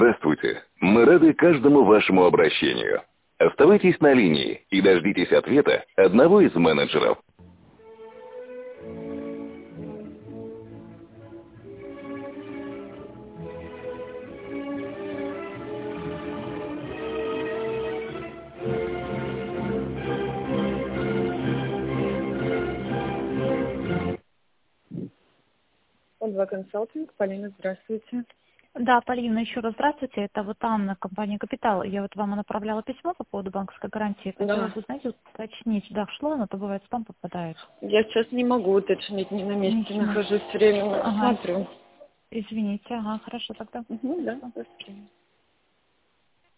Здравствуйте. Мы рады каждому вашему обращению. Оставайтесь на линии и дождитесь ответа одного из менеджеров. О2 консалтинг. Полина, здравствуйте. Да, Полина, еще раз здравствуйте. Это вот Анна, компания «Капитал». Я вот вам направляла письмо по поводу банковской гарантии. Хотела бы, знаете, уточнить. Да, шло, но то бывает спам попадает. Я сейчас не могу уточнить, не на месте нахожусь, время смотрю. Извините, хорошо тогда. Да, до свидания.